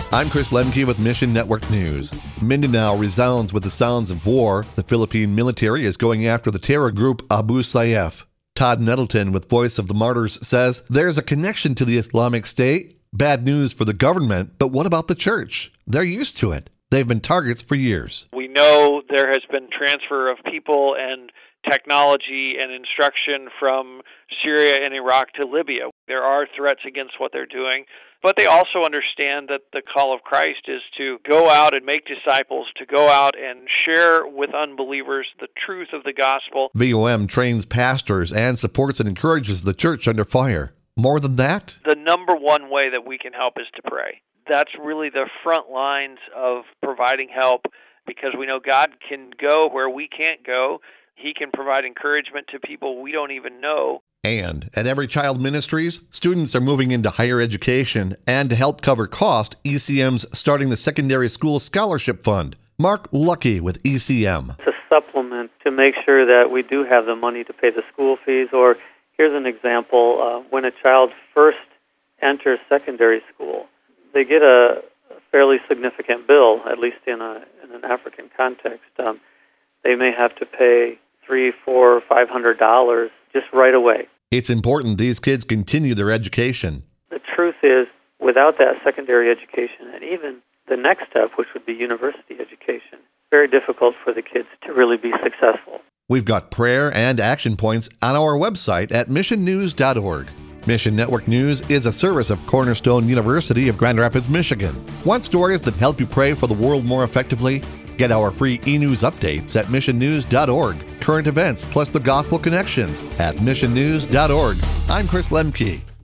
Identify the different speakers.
Speaker 1: I'm Chris Lemke with Mission Network News. Mindanao resounds with the sounds of war. The Philippine military is going after the terror group Abu Sayyaf. Todd Nettleton with Voice of the Martyrs says there's a connection to the Islamic State. Bad news for the government, but what about the church? They're used to it. They've been targets for years.
Speaker 2: We know there has been transfer of people and technology and instruction from Syria and Iraq to Libya. There are threats against what they're doing, but they also understand that the call of Christ is to go out and make disciples, to go out and share with unbelievers the truth of the gospel.
Speaker 1: VOM trains pastors and supports and encourages the church under fire. More than that?
Speaker 2: The number one way that we can help is to pray. That's really the front lines of providing help, because we know God can go where we can't go. He can provide encouragement to people we don't even know.
Speaker 1: And at Every Child Ministries, students are moving into higher education, and to help cover cost, ECM's starting the Secondary School Scholarship Fund. Mark Lucky with ECM.
Speaker 3: It's a supplement to make sure that we do have the money to pay the school fees. Or here's an example. When a child first enters secondary school, they get a fairly significant bill, at least in an African context. They may have to pay $300, $400, $500 just right away.
Speaker 1: It's important these kids continue their education.
Speaker 3: The truth is, without that secondary education, and even the next step, which would be university education, very difficult for the kids to really be successful.
Speaker 1: We've got prayer and action points on our website at missionnews.org. Mission Network News is a service of Cornerstone University of Grand Rapids, Michigan. Want stories that help you pray for the world more effectively? Get our free e-news updates at missionnews.org. Current events plus the gospel connections at missionnews.org. I'm Chris Lemke.